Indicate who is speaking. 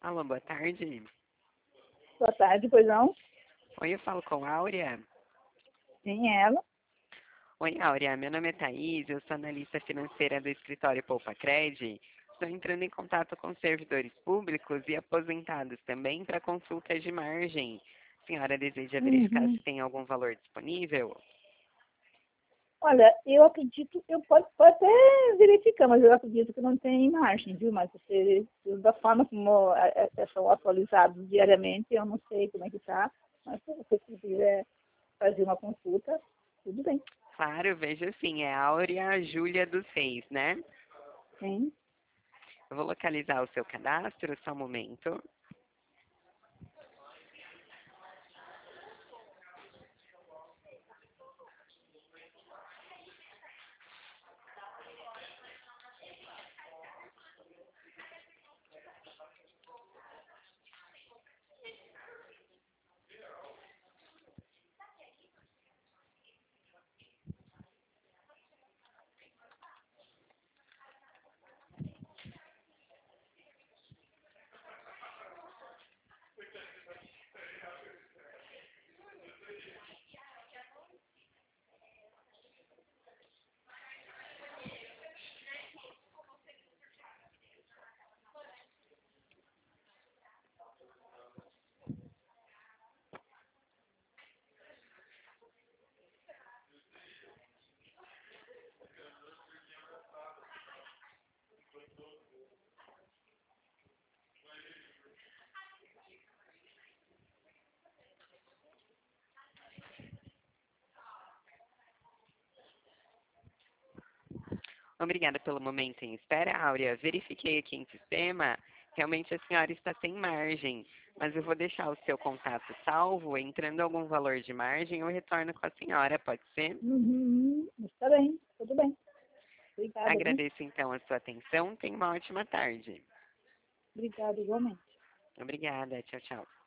Speaker 1: Alô, boa tarde.
Speaker 2: Boa tarde, pois não?
Speaker 1: Oi, eu falo com a Áurea.
Speaker 2: Quem é ela?
Speaker 1: Oi, Áurea, meu nome é Thaís, eu sou analista financeira do escritório Poupa Cred. Estou entrando em contato com servidores públicos e aposentados também para consultas de margem. A senhora deseja verificar
Speaker 2: Uhum.
Speaker 1: se tem algum valor disponível?
Speaker 2: Olha, eu acredito, pode até verificar, mas eu acredito que não tem margem, viu? Mas você, da forma como são atualizados diariamente, eu não sei como é que está, mas se você quiser fazer uma consulta, tudo bem.
Speaker 1: Claro, vejo sim, é Áurea Júlia dos Reis, né?
Speaker 2: Sim.
Speaker 1: Eu vou localizar o seu cadastro, só um momento. Obrigada pelo momento em espera, Áurea. Verifiquei aqui em sistema, realmente a senhora está sem margem, mas eu vou deixar o seu contato salvo, entrando algum valor de margem, eu retorno com a senhora, pode ser?
Speaker 2: Uhum. Está bem, tudo bem. Obrigada, viu?
Speaker 1: Agradeço então a sua atenção, tenha uma ótima tarde.
Speaker 2: Obrigada igualmente.
Speaker 1: Obrigada, tchau, tchau.